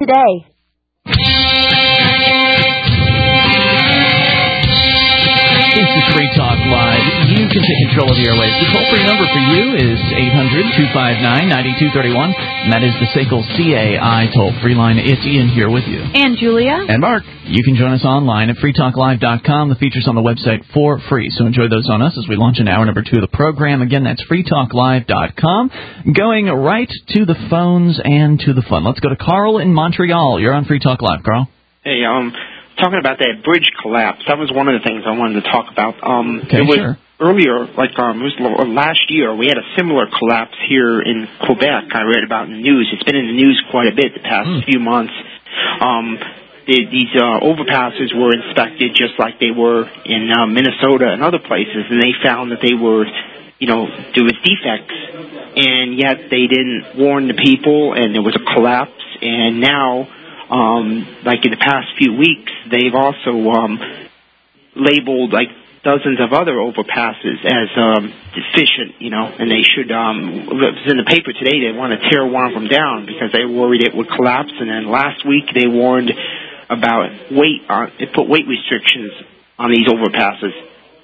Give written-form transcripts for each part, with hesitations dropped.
today. This is Free Talk Live. You can take control of the airwaves. The toll-free number for you is 800-259-9231. And that is the SACL CAI toll-free line. It's Ian here with you. And Julia. And Mark. You can join us online at freetalklive.com. The feature's on the website for free. So enjoy those on us as we launch in hour number 2 of the program. Again, that's freetalklive.com. Going right to the phones and to the fun. Let's go to Carl in Montreal. You're on Free Talk Live, Carl. Hey, talking about that bridge collapse, that was one of the things I wanted to talk about. Okay, it was sure. Earlier, it was last year, we had a similar collapse here in Quebec. I read about in the news. It's been in the news quite a bit the past few months. These overpasses were inspected just like they were in Minnesota and other places, and they found that they were, there was defects, and yet they didn't warn the people, and there was a collapse, and now, like in the past few weeks, they've also labeled like dozens of other overpasses as deficient, and they should. It was in the paper today. They want to tear one of them down because they worried it would collapse. And then last week they warned about they put weight restrictions on these overpasses.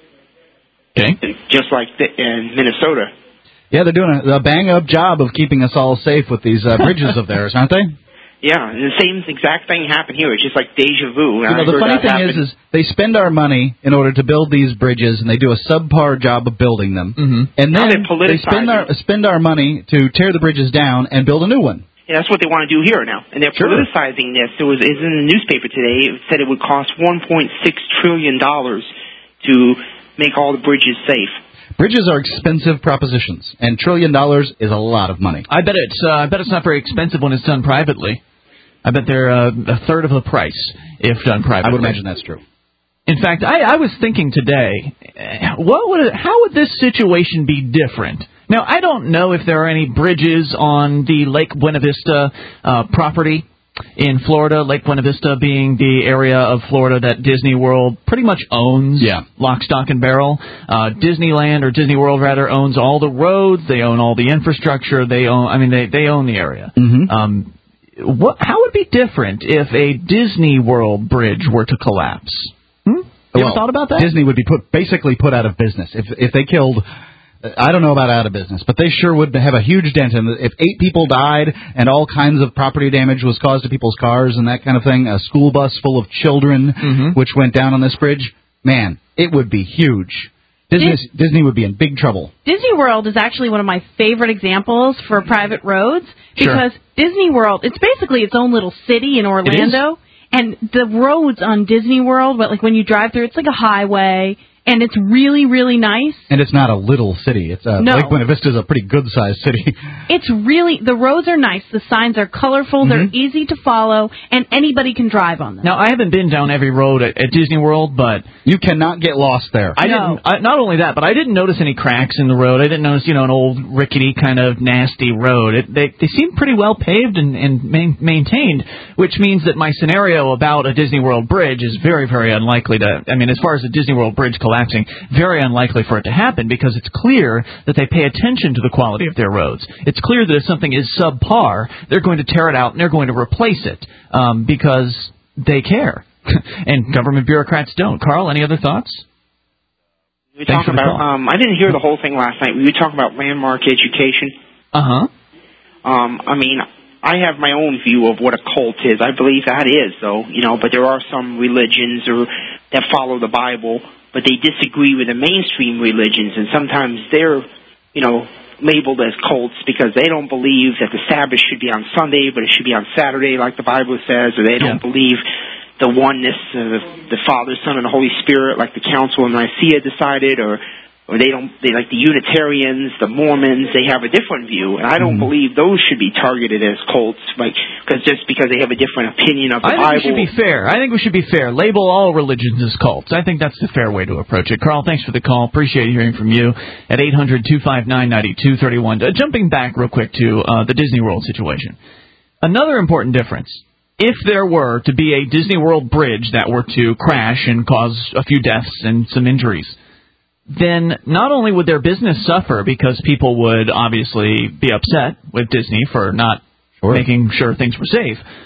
Okay. Just like in Minnesota. Yeah, they're doing a bang-up job of keeping us all safe with these bridges of theirs, aren't they? Yeah, and the same exact thing happened here. It's just like deja vu. The funny thing is they spend our money in order to build these bridges, and they do a subpar job of building them. Mm-hmm. And then they spend our money to tear the bridges down and build a new one. Yeah, that's what they want to do here now. And they're politicizing this. It's in the newspaper today. It said it would cost $1.6 trillion to make all the bridges safe. Bridges are expensive propositions, and $1 trillion is a lot of money. I bet it's not very expensive when it's done privately. I bet they're a third of the price if done privately. I would imagine that's true. In fact, I was thinking today, how would this situation be different? Now, I don't know if there are any bridges on the Lake Buena Vista property in Florida, Lake Buena Vista being the area of Florida that Disney World pretty much owns, lock, stock, and barrel. Disneyland, or Disney World rather, owns all the roads. They own all the infrastructure. They own the area. Mm-hmm. How would it be different if a Disney World bridge were to collapse? You ever thought about that? Disney would be basically put out of business. If they killed, I don't know about out of business, but they sure would have a huge dent in it. If 8 people died and all kinds of property damage was caused to people's cars and that kind of thing, a school bus full of children which went down on this bridge, man, it would be huge. Disney would be in big trouble. Disney World is actually one of my favorite examples for private roads because Disney World, it's basically its own little city in Orlando. And the roads on Disney World, like when you drive through, it's like a highway. And it's really, really nice. And it's not a little city. It's Lake Buena Vista is a pretty good-sized city. It's really, the roads are nice. The signs are colorful. They're easy to follow, and anybody can drive on them. Now, I haven't been down every road at Disney World, but you cannot get lost there. Not only that, but I didn't notice any cracks in the road. I didn't notice, an old rickety kind of nasty road. They seem pretty well paved and maintained, which means that my scenario about a Disney World bridge is very, very unlikely to. I mean, as far as a Disney World bridge collapsing, very unlikely for it to happen because it's clear that they pay attention to the quality of their roads. It's clear that if something is subpar, they're going to tear it out and they're going to replace it because they care. And government bureaucrats don't. Carl, any other thoughts? We talk about. I didn't hear the whole thing last night. We were talking about landmark education. I mean, I have my own view of what a cult is. I believe that is, though, but there are some religions that follow the Bible, but they disagree with the mainstream religions, and sometimes they're, labeled as cults because they don't believe that the Sabbath should be on Sunday, but it should be on Saturday, like the Bible says, or they don't believe the oneness of the Father, Son, and the Holy Spirit, like the Council of Nicaea decided, or they like the Unitarians, the Mormons, they have a different view, and I don't believe those should be targeted as cults, just because they have a different opinion of the Bible. I think we should be fair. Label all religions as cults. I think that's the fair way to approach it. Carl, thanks for the call. Appreciate hearing from you at 800-259-9231. Jumping back real quick to the Disney World situation. Another important difference. If there were to be a Disney World bridge that were to crash and cause a few deaths and some injuries, then not only would their business suffer because people would obviously be upset with Disney for not making sure things were safe,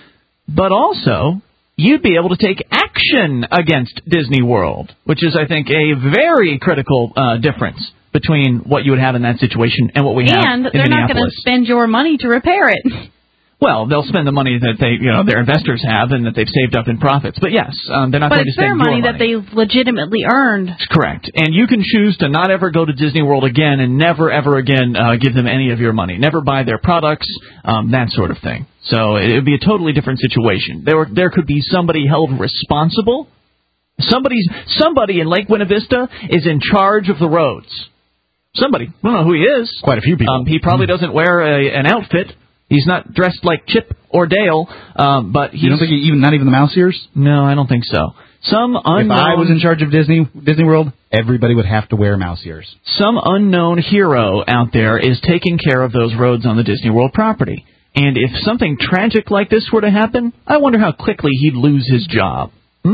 but also you'd be able to take action against Disney World, which is, I think, a very critical difference between what you would have in that situation and what we have in Minneapolis. And they're not going to spend your money to repair it. Well, they'll spend the money that their investors have and that they've saved up in profits. But yes, they're not going to spend your money. But it's their money that they legitimately earned. That's correct. And you can choose to not ever go to Disney World again and never, ever again give them any of your money. Never buy their products, that sort of thing. So it would be a totally different situation. There could be somebody held responsible. Somebody in Lake Buena Vista is in charge of the roads. Somebody. We don't know who he is. Quite a few people. He probably doesn't wear an outfit. He's not dressed like Chip or Dale, but he's... You don't think not even the mouse ears? No, I don't think so. Some unknown... If I was in charge of Disney World, everybody would have to wear mouse ears. Some unknown hero out there is taking care of those roads on the Disney World property. And if something tragic like this were to happen, I wonder how quickly he'd lose his job.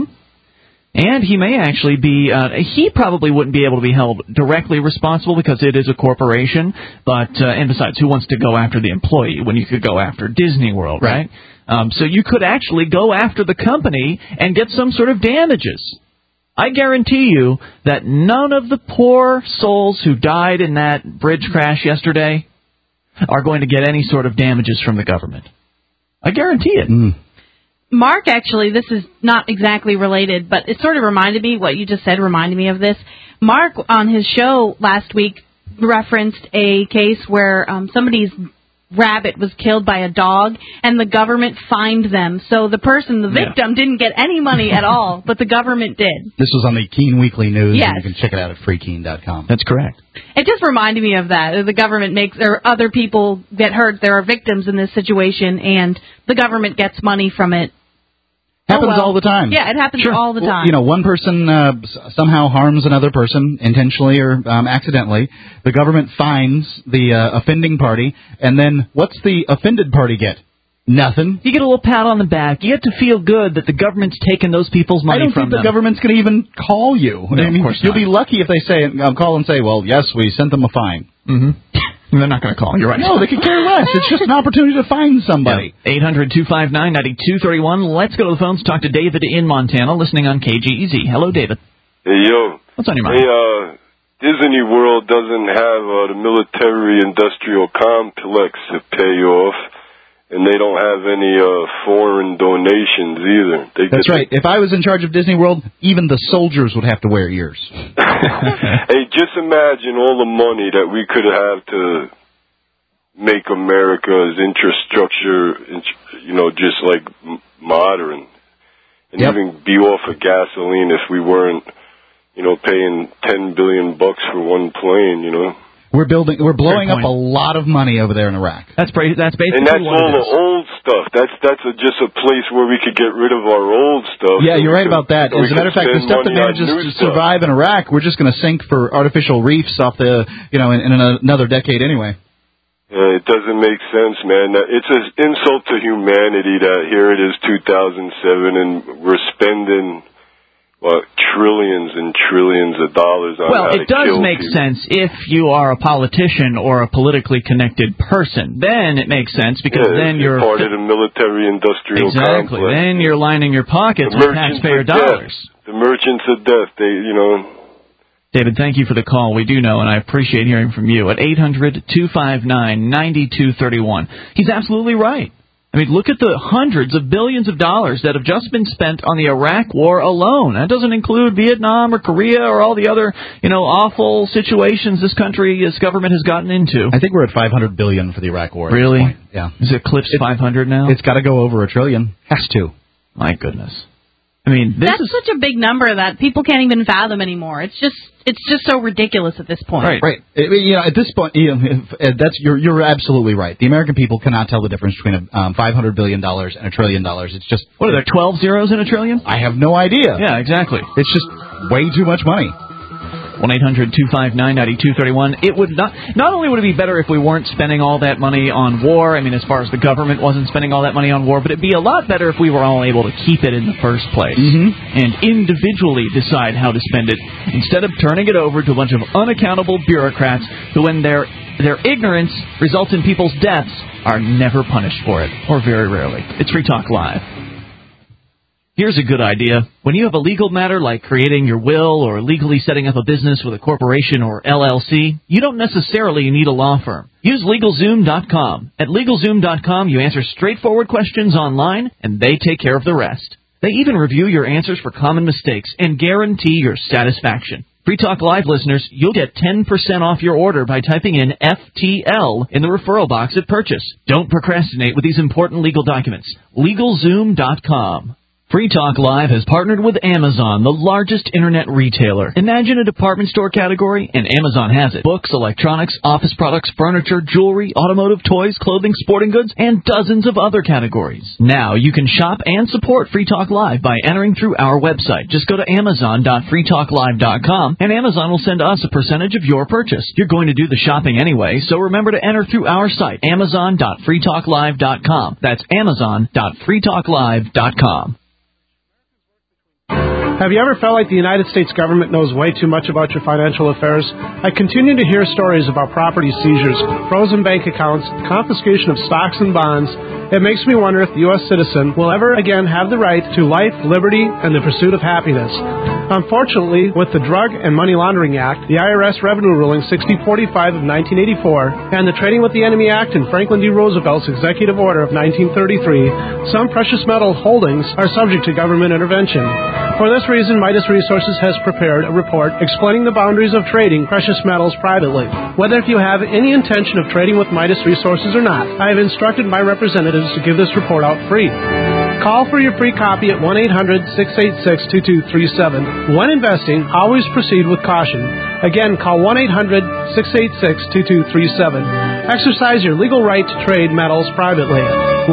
And he may actually be, he probably wouldn't be able to be held directly responsible because it is a corporation, but, and besides, who wants to go after the employee when you could go after Disney World, right? So you could actually go after the company and get some sort of damages. I guarantee you that none of the poor souls who died in that bridge crash yesterday are going to get any sort of damages from the government. I guarantee it. Mark, actually, this is not exactly related, but it sort of reminded me, what you just said reminded me of this. Mark, on his show last week, referenced a case where somebody's rabbit was killed by a dog, and the government fined them. So the victim, didn't get any money at all, but the government did. This was on the Keene Weekly News, yes. And you can check it out at freekeene.com. That's correct. It just reminded me of that. The government or other people get hurt. There are victims in this situation, and the government gets money from it. Happens all the time. Yeah, it happens all the time. One person somehow harms another person intentionally or accidentally. The government fines the offending party, and then what's the offended party get? Nothing. You get a little pat on the back. You get to feel good that the government's taken those people's money from them. I don't think the government's going to even call you. No, of course not. You'll be lucky if they call and say, well, yes, we sent them a fine. They're not going to call. You're right. No, they could care less. It's just an opportunity to find somebody. 800-259-9231. Let's go to the phones. Talk to David in Montana, listening on KGEZ. Hello, David. Hey, yo. What's on your mind? Hey, Disney World doesn't have the military-industrial complex to pay off, and they don't have any foreign donations either. That's right. If I was in charge of Disney World, even the soldiers would have to wear ears. Hey, just imagine all the money that we could have to make America's infrastructure, just like modern, and even be off of gasoline if we weren't, paying $10 billion for one plane, We're blowing up a lot of money over there in Iraq. That's basically and that's all the old stuff. That's just a place where we could get rid of our old stuff. Yeah, you're right about that. As a matter of fact, the stuff that manages to survive in Iraq, we're just going to sink for artificial reefs off the, in another decade anyway. Yeah, it doesn't make sense, man. It's an insult to humanity that here it is 2007 and we're spending trillions and trillions of dollars on Well, it does make sense if you are a politician or a politically connected person. Then it makes sense because then you're part of the military-industrial complex. Exactly. Then you're lining your pockets with taxpayer dollars. The merchants of death, David, thank you for the call. We do know, and I appreciate hearing from you at 800-259-9231. He's absolutely right. I mean, look at the hundreds of billions of dollars that have just been spent on the Iraq war alone. That doesn't include Vietnam or Korea or all the other, awful situations this government has gotten into. I think we're at $500 billion for the Iraq war. Really? At this point. Yeah. Is it eclipsed 500 now? It's got to go over $1 trillion. Has to. My goodness. I mean, that's such a big number that people can't even fathom anymore. It's just so ridiculous at this point. Right. At this point, you're absolutely right. The American people cannot tell the difference between $500 billion and $1 trillion. It's just what are there 12 zeros in $1 trillion? I have no idea. Yeah, exactly. It's just way too much money. 1-800-259-9231. It would not only would it be better if we weren't spending all that money on war, I mean, as far as the government wasn't spending all that money on war, but it'd be a lot better if we were all able to keep it in the first place and individually decide how to spend it instead of turning it over to a bunch of unaccountable bureaucrats who, when their ignorance results in people's deaths, are never punished for it, or very rarely. It's Free Talk Live. Here's a good idea. When you have a legal matter like creating your will or legally setting up a business with a corporation or LLC, you don't necessarily need a law firm. Use LegalZoom.com. At LegalZoom.com, you answer straightforward questions online, and they take care of the rest. They even review your answers for common mistakes and guarantee your satisfaction. Free Talk Live listeners, you'll get 10% off your order by typing in FTL in the referral box at purchase. Don't procrastinate with these important legal documents. LegalZoom.com. Free Talk Live has partnered with Amazon, the largest internet retailer. Imagine a department store category, and Amazon has it. Books, electronics, office products, furniture, jewelry, automotive, toys, clothing, sporting goods, and dozens of other categories. Now you can shop and support Free Talk Live by entering through our website. Just go to Amazon.freetalklive.com, and Amazon will send us a percentage of your purchase. You're going to do the shopping anyway, so remember to enter through our site, Amazon.freetalklive.com. That's Amazon.freetalklive.com. Have you ever felt like the United States government knows way too much about your financial affairs? I continue to hear stories about property seizures, frozen bank accounts, confiscation of stocks and bonds. It makes me wonder if the U.S. citizen will ever again have the right to life, liberty, and the pursuit of happiness. Unfortunately, with the Drug and Money Laundering Act, the IRS Revenue Ruling 6045 of 1984, and the Trading with the Enemy Act and Franklin D. Roosevelt's Executive Order of 1933, some precious metal holdings are subject to government intervention. For this reason, Midas Resources has prepared a report explaining the boundaries of trading precious metals privately. Whether if you have any intention of trading with Midas Resources or not, I have instructed my representatives to give this report out free. Call for your free copy at 1-800-686-2237. When investing, always proceed with caution. Again, call 1-800-686-2237. Exercise your legal right to trade metals privately.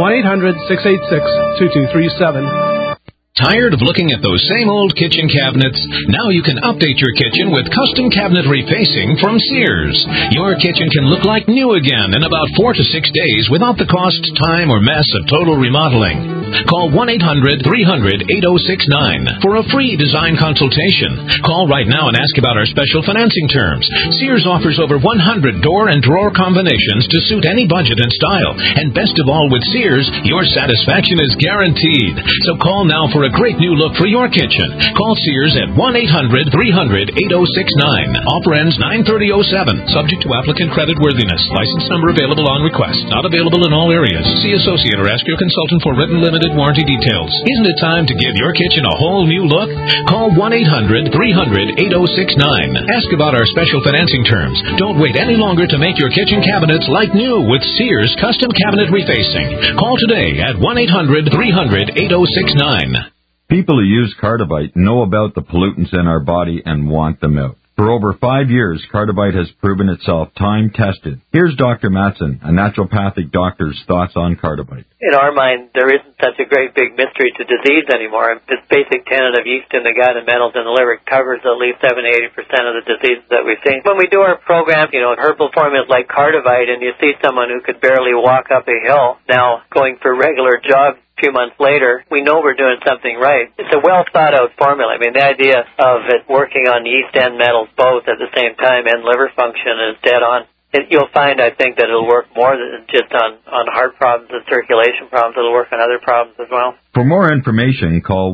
1-800-686-2237. Tired of looking at those same old kitchen cabinets? Now you can update your kitchen with custom cabinet refacing from Sears. Your kitchen can look like new again in about 4 to 6 days without the cost, time, or mess of total remodeling. Call 1-800-300-8069 for a free design consultation. Call right now and ask about our special financing terms. Sears offers over 100 door and drawer combinations to suit any budget and style. And best of all, with Sears, your satisfaction is guaranteed. So call now for a great new look for your kitchen. Call Sears at 1-800-300-8069. Offer ends 9/30/07. Subject to applicant credit worthiness. License number available on request. Not available in all areas. See associate or ask your consultant for written limited warranty details. Isn't it time to give your kitchen a whole new look? Call 1-800-300-8069. Ask about our special financing terms. Don't wait any longer to make your kitchen cabinets like new with Sears Custom Cabinet Refacing. Call today at 1-800-300-8069. People who use Cardivite know about the pollutants in our body and want them out. For over 5 years, Cardivite has proven itself time-tested. Here's Dr. Matson, a naturopathic doctor's thoughts on Cardivite. In our mind, there isn't such a great big mystery to disease anymore. This basic tenet of yeast in the gut and metals in the liver covers at least 70-80% of the diseases that we've seen. When we do our program, herbal formulas like Cardivite, and you see someone who could barely walk up a hill now going for regular jogs, few months later, we know we're doing something right. It's a well-thought-out formula. I mean, the idea of it working on yeast and metals both at the same time and liver function is dead on. You'll find, I think, that it'll work more than just on heart problems and circulation problems. It'll work on other problems as well. For more information, call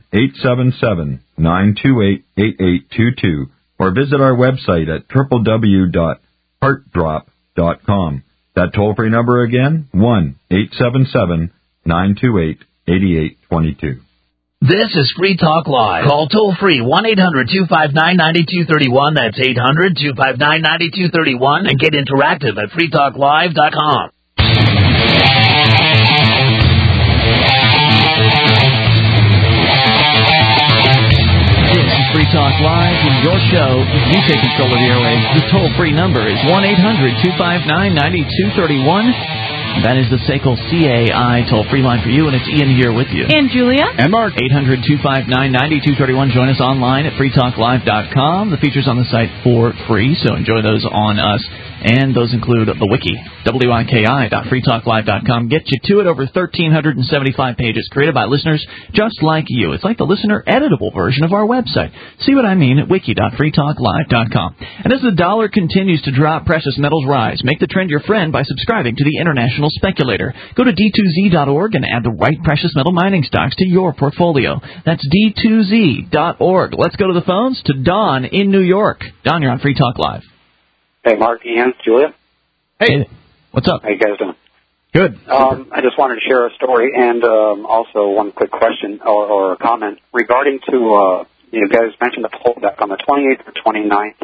1-877-928-8822 or visit our website at www.heartdrop.com. That toll-free number again, 1-877-928-8822. This is Free Talk Live. Call toll-free 1-800-259-9231. That's 800-259-9231. And get interactive at freetalklive.com. This is Free Talk Live with your show. You take control of the airwaves. The toll-free number is 1-800-259-9231. That is the SACL CAI toll-free line for you, and it's Ian here with you. And Julia. And Mark. 800-259-9231. Join us online at freetalklive.com. The feature's on the site for free, so enjoy those on us. And those include the wiki, wiki.freetalklive.com. Get you to it, over 1,375 pages created by listeners just like you. It's like the listener editable version of our website. See what I mean at wiki.freetalklive.com. And as the dollar continues to drop, precious metals rise. Make the trend your friend by subscribing to the International Speculator. Go to D2Z.org and add the right precious metal mining stocks to your portfolio. That's D2Z.org. Let's go to the phones to Don in New York. Don, you're on Free Talk Live. Hey, Mark, Ian, Julia. Hey, what's up? How you guys doing? Good. I just wanted to share a story and also one quick question or a comment regarding to, you guys mentioned the poll back on the 28th or 29th,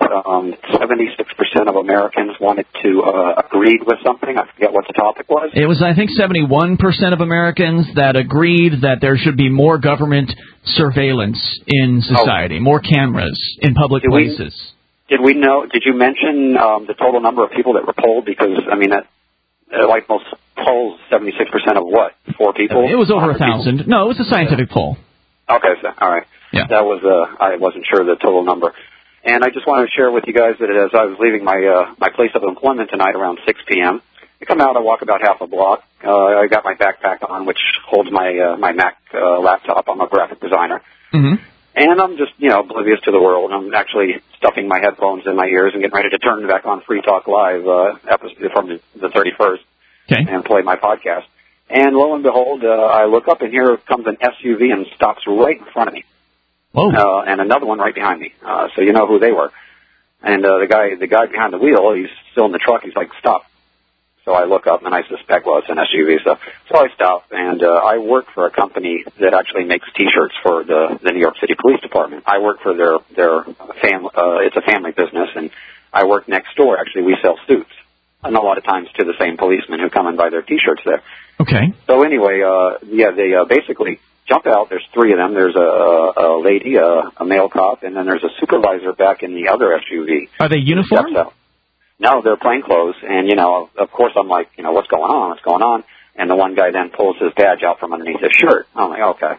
76% of Americans wanted to agreed with something. I forget what the topic was. It was, I think, 71% of Americans that agreed that there should be more government surveillance in society, more cameras in public places. Did you mention the total number of people that were polled? Because, I mean, that, like most polls, 76% of what? 4 people? It was over 1,000. No, it was a scientific poll. Okay, so, all right. Yeah. That was, I wasn't sure the total number. And I just wanted to share with you guys that as I was leaving my place of employment tonight around 6 p.m., I come out, I walk about half a block. I got my backpack on, which holds my Mac laptop. I'm a graphic designer. Mm-hmm. And I'm just, oblivious to the world. I'm actually stuffing my headphones in my ears and getting ready to turn back on Free Talk Live episode from the 31st and play my podcast. And lo and behold, I look up and here comes an SUV and stops right in front of me. Whoa. And another one right behind me. So you know who they were. And the guy behind the wheel, he's still in the truck. He's like, stop. So I look up and I suspect, well, it's an SUV. So I stop and I work for a company that actually makes T-shirts for the New York City Police Department. I work for their family. It's a family business, and I work next door. Actually, we sell suits, and a lot of times to the same policemen who come and buy their T-shirts there. Okay. So anyway, they basically jump out. There's 3 of them. There's a lady, a male cop, and then there's a supervisor back in the other SUV. Are they uniformed? No, they're plain clothes. And, of course I'm like, what's going on? What's going on? And the one guy then pulls his badge out from underneath his shirt. I'm like, okay.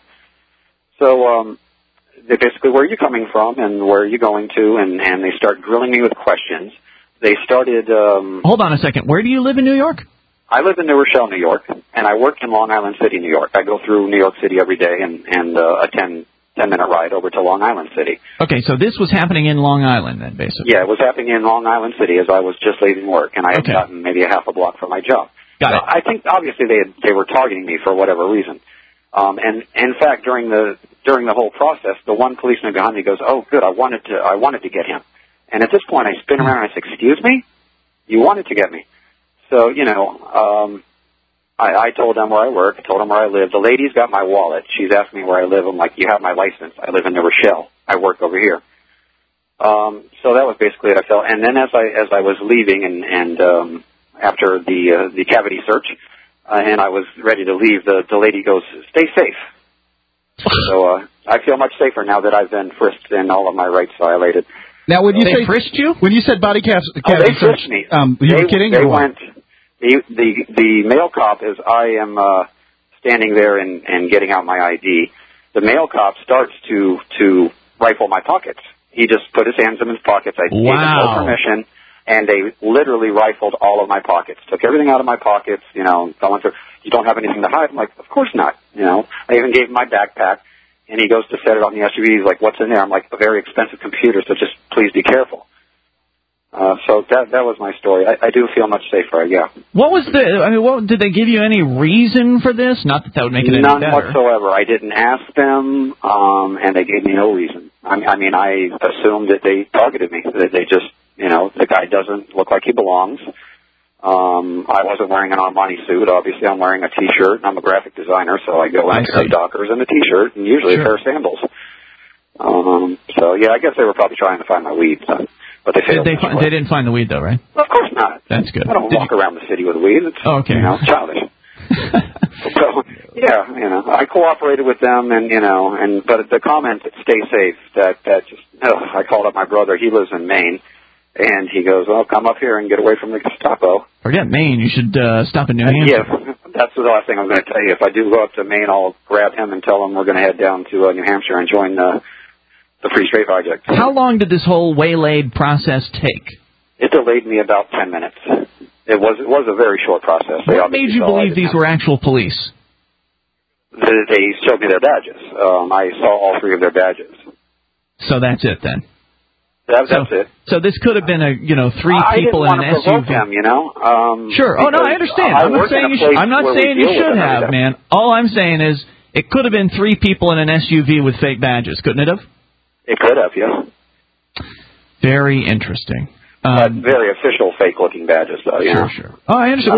So they basically, where are you coming from and where are you going to? And they start grilling me with questions. They started... Hold on a second. Where do you live in New York? I live in New Rochelle, New York, and I work in Long Island City, New York. I go through New York City every day and a 10-minute ride over to Long Island City. Okay, so this was happening in Long Island then, basically. Yeah, it was happening in Long Island City as I was just leaving work, and I had gotten maybe a half a block from my job. Got it. I think obviously they were targeting me for whatever reason. And in fact, during the whole process, the one policeman behind me goes, "Oh, good, I wanted to get him." And at this point, I spin around and I say, "Excuse me? You wanted to get me?" So, I told them where I work. I told them where I live. The lady's got my wallet. She's asked me where I live. I'm like, you have my license. I live in New Rochelle. I work over here. So that was basically what I felt. And then as I was leaving and after the cavity search, and I was ready to leave, the lady goes, "Stay safe." So I feel much safer now that I've been frisked and all of my rights violated. Now, when you they frisked you? When you said body cavity they search, frisked me. You were kidding? They went. The male cop, as I am standing there and getting out my ID, the male cop starts to rifle my pockets. He just put his hands in his pockets. I gave him no permission, and they literally rifled all of my pockets. Took everything out of my pockets, going through. You don't have anything to hide? I'm like, of course not. I even gave him my backpack, and he goes to set it on the SUV. He's like, "What's in there?" I'm like, "A very expensive computer, so just please be careful." So that was my story. I do feel much safer, yeah. What was did they give you any reason for this? Not that would make it any better. None whatsoever. I didn't ask them, and they gave me no reason. I mean, I assumed that they targeted me. That they just, the guy doesn't look like he belongs. I wasn't wearing an Armani suit. Obviously, I'm wearing a T-shirt, and I'm a graphic designer, so I go into Dockers in a T-shirt and usually a pair of sandals. So, yeah, I guess they were probably trying to find my weed, but they failed. They didn't find the weed, though, right? Of course not. That's good. I don't walk around the city with weed. It's, it's childish. So, yeah, I cooperated with them, but the comment that "stay safe," that just, I called up my brother. He lives in Maine, and he goes, "Well, come up here and get away from the Gestapo." Forget Maine. You should stop in New Hampshire. Yeah, that's the last thing I was going to tell you. If I do go up to Maine, I'll grab him and tell him we're going to head down to New Hampshire and join the Free Trade Project. How long did this whole waylaid process take? It delayed me about 10 minutes. It was a very short process. What made you believe these were actual police? They showed me their badges. I saw all 3 of their badges. So that's it then. That's it. So this could have been 3 people in an SUV. I didn't want to provoke them, Sure. Oh no, I understand. I'm not saying you should have, man. All I'm saying is it could have been 3 people in an SUV with fake badges, couldn't it have? It could have, yes. Very interesting. Very official, fake-looking badges, though. Sure. Oh, I understand.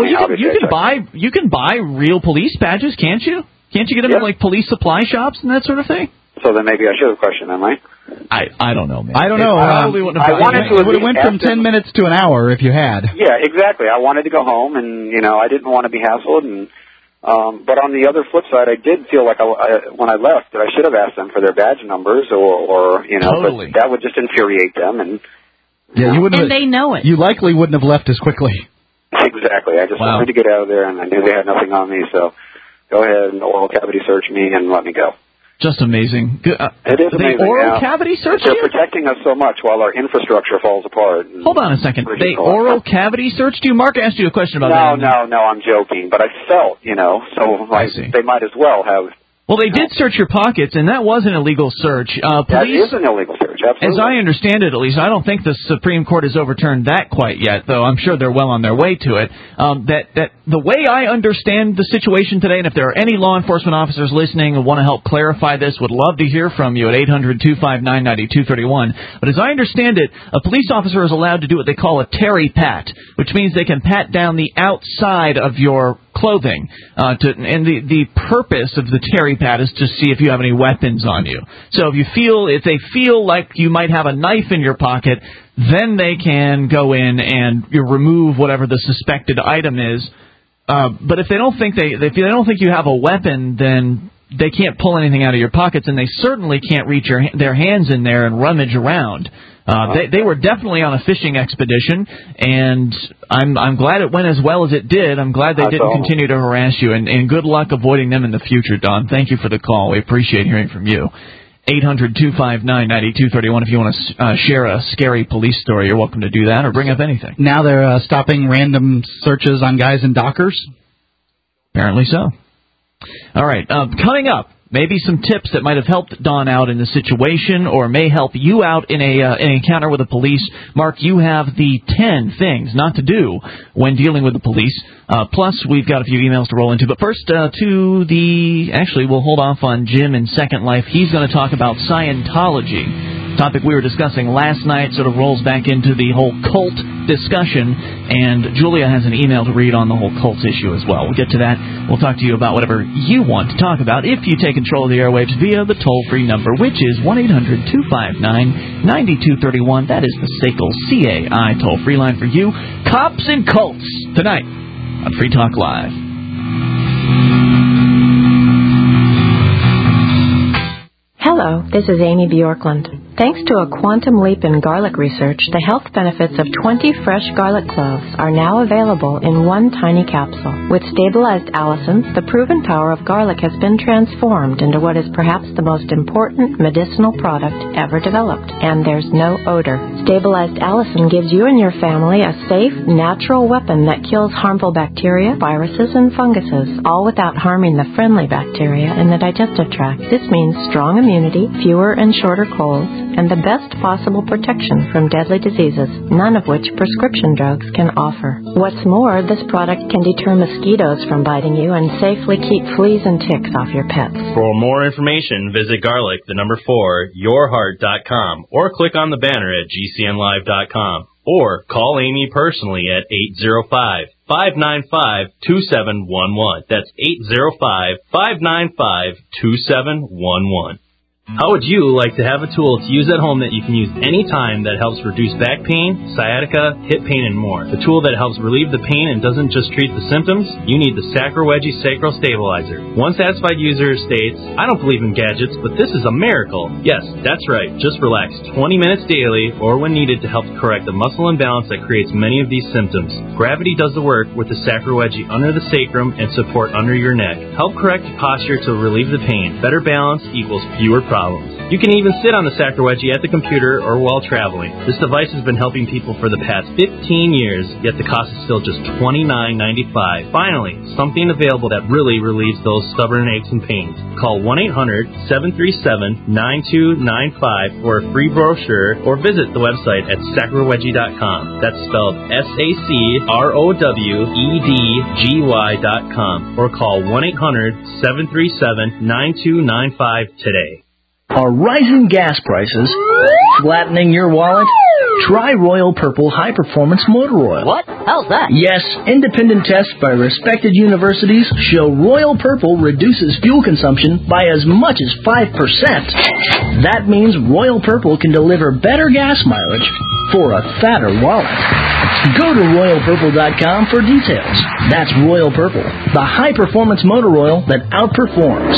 You can buy real police badges, can't you? Can't you get them at police supply shops and that sort of thing? So then maybe I should have questioned them, right? I don't know, man. I don't know. Probably wouldn't have it would have went from 10 minutes to an hour if you had. Yeah, exactly. I wanted to go home, and I didn't want to be hassled. And but on the other flip side, I did feel like when I left that I should have asked them for their badge numbers, or totally. But that would just infuriate them. And you wouldn't. And they know it. You likely wouldn't have left as quickly. Exactly. I just wanted to get out of there, and I knew they had nothing on me, so go ahead and oral cavity search me and let me go. Just amazing. It is amazing. They oral cavity search you? They're protecting us so much while our infrastructure falls apart. Hold on a second. They oral cavity searched you? Mark asked you a question about that. No, I'm joking. But I felt, so they might as well have. Well, they did search your pockets, and that was an illegal search. That is an illegal search, absolutely. As I understand it, at least, I don't think the Supreme Court has overturned that quite yet, though I'm sure they're well on their way to it. That the way I understand the situation today, and if there are any law enforcement officers listening who want to help clarify this, would love to hear from you at 800-259-9231. But as I understand it, a police officer is allowed to do what they call a Terry pat, which means they can pat down the outside of your clothing. And the purpose of the Terry pat is to see if you have any weapons on you. So if they feel like you might have a knife in your pocket, then they can go in and remove whatever the suspected item is. But if they don't think you have a weapon, then they can't pull anything out of your pockets, and they certainly can't reach their hands in there and rummage around. They were definitely on a fishing expedition, and I'm glad it went as well as it did. I'm glad they didn't continue to harass you, and good luck avoiding them in the future, Don. Thank you for the call. We appreciate hearing from you. 800-259-9231. If you want to share a scary police story, you're welcome to do that, or bring up anything. Now they're stopping random searches on guys in Dockers? Apparently so. All right, coming up, maybe some tips that might have helped Don out in the situation or may help you out in an encounter with the police. Mark, you have the 10 things not to do when dealing with the police. Plus, we've got a few emails to roll into. But first, actually, we'll hold off on Jim in Second Life. He's going to talk about Scientology. Topic we were discussing last night sort of rolls back into the whole cult discussion, and Julia has an email to read on the whole cult issue as well. We'll get to that. We'll talk to you about whatever you want to talk about if you take control of the airwaves via the toll-free number, which is 1-800-259-9231. That is the SACL CAI toll-free line for you. Cops and Cults, tonight on Free Talk Live. Hello, this is Amy Bjorklund. Thanks to a quantum leap in garlic research, the health benefits of 20 fresh garlic cloves are now available in one tiny capsule. With stabilized allicin, the proven power of garlic has been transformed into what is perhaps the most important medicinal product ever developed, and there's no odor. Stabilized allicin gives you and your family a safe, natural weapon that kills harmful bacteria, viruses, and funguses, all without harming the friendly bacteria in the digestive tract. This means strong immunity, fewer and shorter colds, and the best possible protection from deadly diseases, none of which prescription drugs can offer. What's more, this product can deter mosquitoes from biting you and safely keep fleas and ticks off your pets. For more information, visit garlic, 4, yourheart.com, or click on the banner at gcnlive.com, or call Amy personally at 805-595-2711. That's 805-595-2711. How would you like to have a tool to use at home that you can use anytime that helps reduce back pain, sciatica, hip pain, and more? A tool that helps relieve the pain and doesn't just treat the symptoms? You need the Sacrawedgie Sacral Stabilizer. One satisfied user states, I don't believe in gadgets, but this is a miracle. Yes, that's right. Just relax 20 minutes daily or when needed to help correct the muscle imbalance that creates many of these symptoms. Gravity does the work with the Sacrawedgie under the sacrum and support under your neck. Help correct posture to relieve the pain. Better balance equals fewer problems. problems. You can even sit on the Sacrawedgie at the computer or while traveling. This device has been helping people for the past 15 years, yet the cost is still just $29.95. Finally, something available that really relieves those stubborn aches and pains. Call 1-800-737-9295 for a free brochure or visit the website at sacrawedgie.com. That's spelled SACROWEDGY.com or call 1-800-737-9295 today. Are rising gas prices flattening your wallet? Try Royal Purple High Performance Motor Oil. What? How's that? Yes, independent tests by respected universities show Royal Purple reduces fuel consumption by as much as 5%. That means Royal Purple can deliver better gas mileage for a fatter wallet. Go to RoyalPurple.com for details. That's Royal Purple, the high-performance motor oil that outperforms.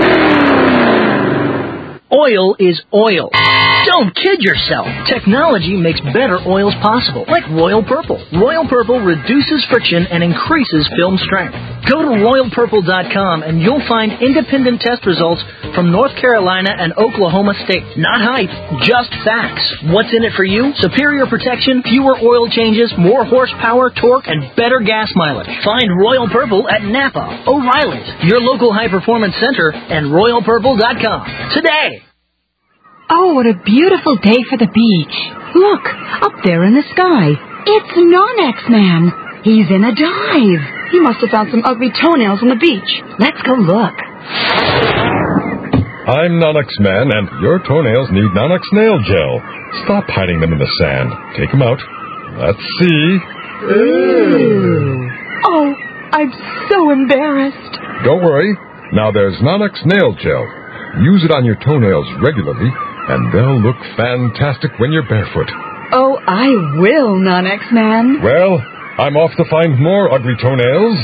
Oil is oil. Don't kid yourself. Technology makes better oils possible, like Royal Purple. Royal Purple reduces friction and increases film strength. Go to RoyalPurple.com and you'll find independent test results from North Carolina and Oklahoma State. Not hype, just facts. What's in it for you? Superior protection, fewer oil changes, more horsepower, torque, and better gas mileage. Find Royal Purple at Napa, O'Reilly's, your local high-performance center, and RoyalPurple.com today. Oh, what a beautiful day for the beach. Look, up there in the sky. It's Non-X Man. He's in a dive. He must have found some ugly toenails on the beach. Let's go look. I'm Non-X Man, and your toenails need Non-X Nail Gel. Stop hiding them in the sand. Take them out. Let's see. Ooh. Oh, I'm so embarrassed. Don't worry. Now there's Non-X Nail Gel. Use it on your toenails regularly, and they'll look fantastic when you're barefoot. Oh, I will, Non-X Man. Well, I'm off to find more ugly toenails.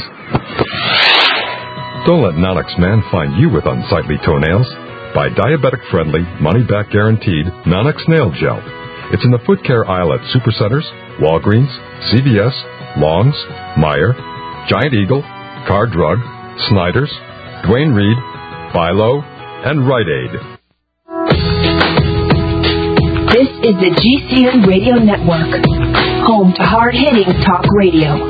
Don't let Non-X Man find you with unsightly toenails. Buy diabetic-friendly, money-back guaranteed Non-X Nail Gel. It's in the foot care aisle at Supercenters, Walgreens, CVS, Long's, Meijer, Giant Eagle, Car Drug, Snyder's, Duane Reade, Philo, and Rite Aid. This is the GCN Radio Network, home to hard-hitting talk radio.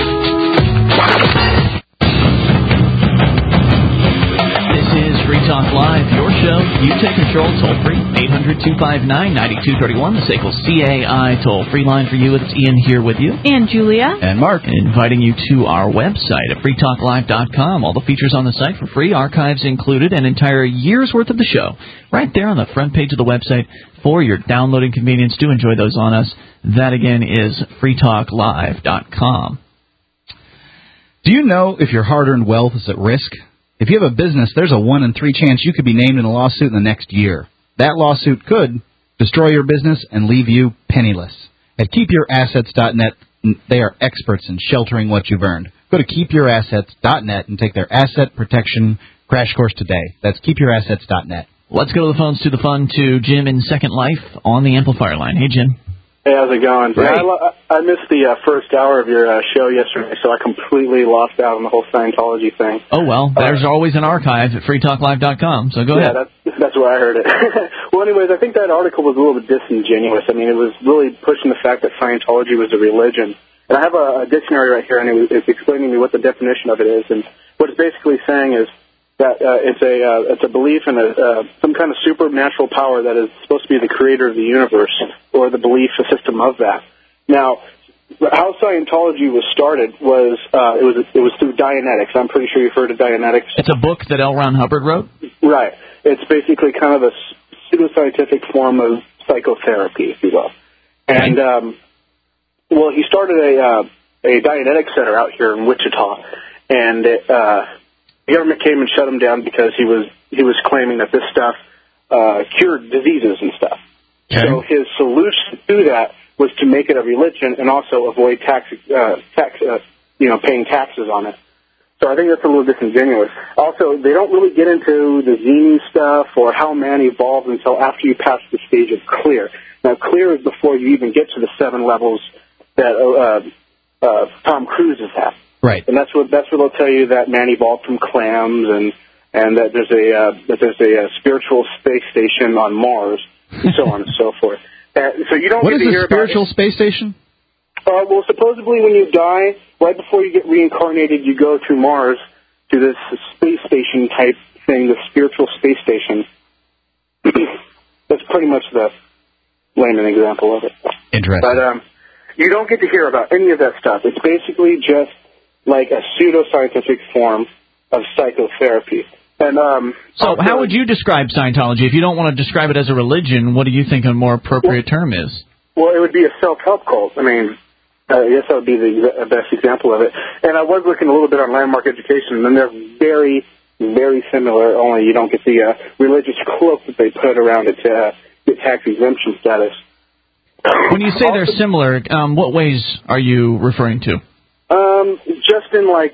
This is Free Talk Live, your show. You take control, toll-free, 800-259-9231, the SACL CAI toll-free line for you. It's Ian here with you. And Julia. And Mark. Inviting you to our website at freetalklive.com. All the features on the site for free, archives included, an entire year's worth of the show. Right there on the front page of the website for your downloading convenience. Do enjoy those on us. That, again, is freetalklive.com. Do you know if your hard-earned wealth is at risk? If you have a business, there's a 1 in 3 chance you could be named in a lawsuit in the next year. That lawsuit could destroy your business and leave you penniless. At KeepYourAssets.net, they are experts in sheltering what you've earned. Go to KeepYourAssets.net and take their asset protection crash course today. That's KeepYourAssets.net. Let's go to the phones, to the fun, to Jim in Second Life on the amplifier line. Hey, Jim. Hey, how's it going? Great. I missed the first hour of your show yesterday, so I completely lost out on the whole Scientology thing. Oh, well, there's always an archive at freetalklive.com, so go ahead. Yeah, that's where I heard it. Well, anyways, I think that article was a little bit disingenuous. I mean, it was really pushing the fact that Scientology was a religion. And I have a dictionary right here, and it's explaining to me what the definition of it is. And what it's basically saying is that it's a belief in some kind of supernatural power that is supposed to be the creator of the universe, or the belief system of that. Now, how Scientology was started was it was through Dianetics. I'm pretty sure you've heard of Dianetics. It's a book that L. Ron Hubbard wrote? Right. It's basically kind of a pseudoscientific form of psychotherapy, if you will. And well, he started a Dianetics center out here in Wichita, and the government came and shut him down because he was claiming that this stuff cured diseases and stuff. Okay. So his solution to that was to make it a religion and also avoid paying taxes on it. So I think that's a little disingenuous. Also, they don't really get into the Zine stuff or how man evolved until after you pass the stage of clear. Now, clear is before you even get to the 7 levels that Tom Cruise has had. Right. And that's what they'll tell you, that man evolved from clams and and that there's a spiritual space station on Mars, and so on and so forth. So you don't What get is to a hear spiritual about space station? Well, supposedly when you die, right before you get reincarnated, you go to Mars to this space station type thing, the spiritual space station. That's pretty much the layman example of it. Interesting. But you don't get to hear about any of that stuff. It's basically just like a pseudoscientific form of psychotherapy. And so how would you describe Scientology? If you don't want to describe it as a religion, what do you think a more appropriate term is? Well, it would be a self-help cult. I mean, I guess that would be the best example of it. And I was looking a little bit on Landmark Education, and they're very, very similar, only you don't get the religious cloak that they put around it to get tax exemption status. When you say they're similar, what ways are you referring to? Just in like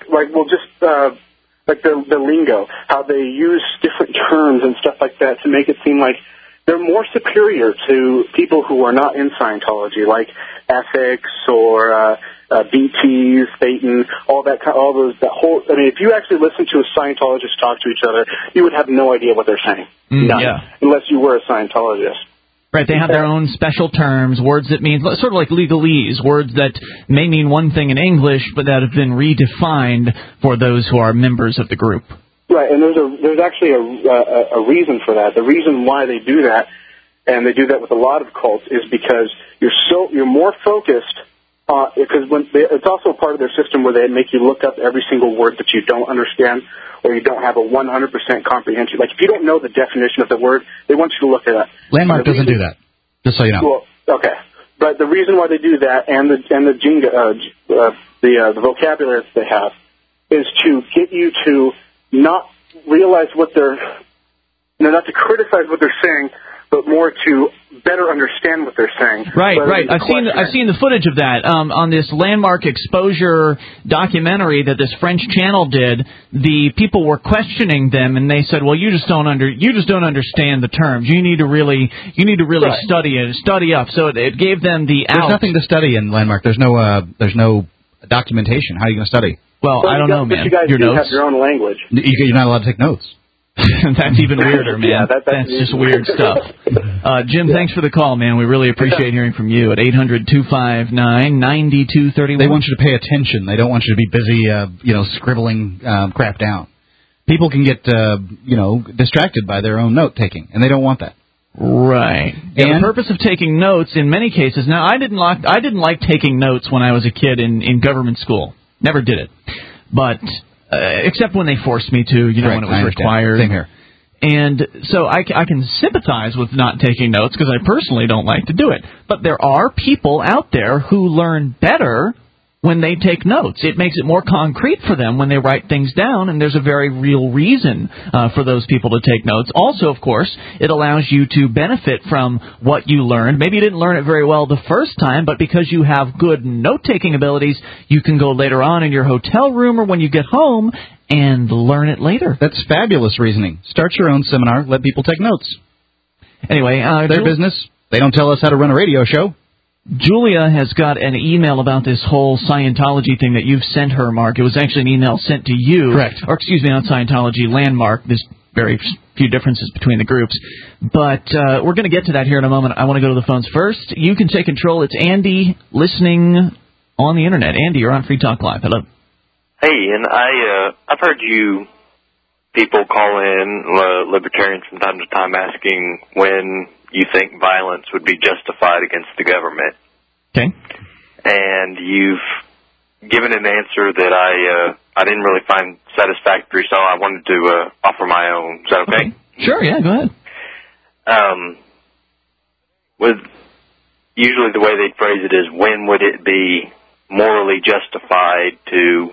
the lingo, how they use different terms and stuff like that to make it seem like they're more superior to people who are not in Scientology, like ethics or BTs, Satan, that whole. I mean, if you actually listen to a Scientologist talk to each other, you would have no idea what they're saying. None, unless you were a Scientologist. Right, they have their own special terms, words that mean, sort of like legalese, words that may mean one thing in English, but that have been redefined for those who are members of the group. Right, and there's actually a reason for that. The reason why they do that, and they do that with a lot of cults, is because you're more focused. Because it's also part of their system where they make you look up every single word that you don't understand or you don't have a 100% comprehension. Like if you don't know the definition of the word, they want you to look it up. Landmark doesn't do that. Just so you know. Well, okay, but the reason why they do that and the vocabulary that they have is to get you to not realize what not to criticize what they're saying, but more to better understand what they're saying. Right. I've seen the footage of that on this Landmark Exposure documentary that this French channel did. The people were questioning them, and they said, "Well, you just don't understand the terms. You need to really study up." So it gave them the out. There's nothing to study in Landmark. There's no documentation. How are you going to study? Well, I don't know, man. You guys do have your own language. You're not allowed to take notes. That's even weirder, man. Yeah, that's just weird stuff. Jim, thanks for the call, man. We really appreciate hearing from you at 800-259-9231. They want you to pay attention. They don't want you to be busy, scribbling crap down. People can get, distracted by their own note-taking, and they don't want that. Right. And the purpose of taking notes, in many cases, now I didn't like taking notes when I was a kid in government school. Never did it. But except when they forced me to, when it was required. Same here. And so I can sympathize with not taking notes because I personally don't like to do it. But there are people out there who learn better when they take notes. It makes it more concrete for them when they write things down, and there's a very real reason for those people to take notes. Also, of course, it allows you to benefit from what you learned. Maybe you didn't learn it very well the first time, but because you have good note-taking abilities, you can go later on in your hotel room or when you get home and learn it later. That's fabulous reasoning. Start your own seminar. Let people take notes. Anyway, their business. They don't tell us how to run a radio show. Julia has got an email about this whole Scientology thing that you've sent her, Mark. It was actually an email sent to you. Correct. Or, excuse me, not Scientology, Landmark. There's very few differences between the groups. But we're going to get to that here in a moment. I want to go to the phones first. You can take control. It's Andy listening on the Internet. Andy, you're on Free Talk Live. Hello. Hey, and I've heard you people call in, libertarians from time to time, asking when you think violence would be justified against the government. Okay. And you've given an answer that I didn't really find satisfactory, so I wanted to offer my own. Is that okay? Sure, yeah, go ahead. Usually the way they phrase it is, when would it be morally justified to,